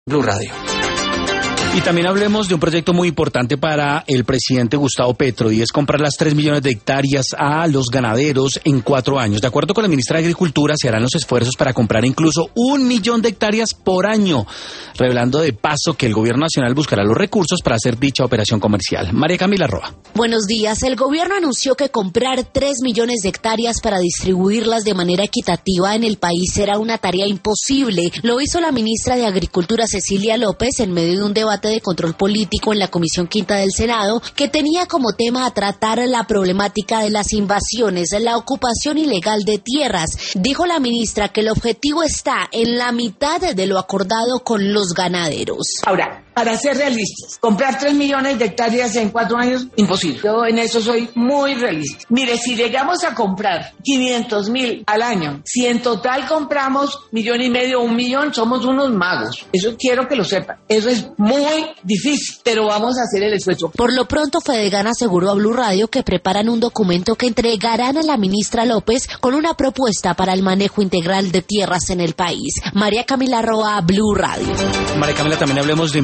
Blue Radio. Y también hablemos de un proyecto muy importante para el presidente Gustavo Petro, y es comprar las 3 millones de hectáreas a los ganaderos en 4 años. De acuerdo con la ministra de Agricultura, se harán los esfuerzos para comprar incluso 1 millón de hectáreas por año, revelando de paso que el gobierno nacional buscará los recursos para hacer dicha operación comercial. María Camila Roa. Buenos días. El gobierno anunció que comprar 3 millones de hectáreas para distribuirlas de manera equitativa en el país será una tarea imposible. Lo hizo la ministra de Agricultura, Cecilia López, en medio de un debate de control político en la Comisión Quinta del Senado, que tenía como tema a tratar la problemática de las invasiones, la ocupación ilegal de tierras. Dijo la ministra que el objetivo está en la mitad de lo acordado con los ganaderos. Ahora, para ser realistas, comprar 3 millones de hectáreas en 4 años, imposible. Yo en eso soy muy realista. Mire, si llegamos a comprar 500,000 al año, si en total compramos 1,5 millones, 1 millón, somos unos magos. Eso quiero que lo sepan. Eso es muy difícil, pero vamos a hacer el esfuerzo. Por lo pronto, Fedegan aseguró a Blue Radio que preparan un documento que entregarán a la ministra López con una propuesta para el manejo integral de tierras en el país. María Camila Roa, Blue Radio. María Camila, también hablemos de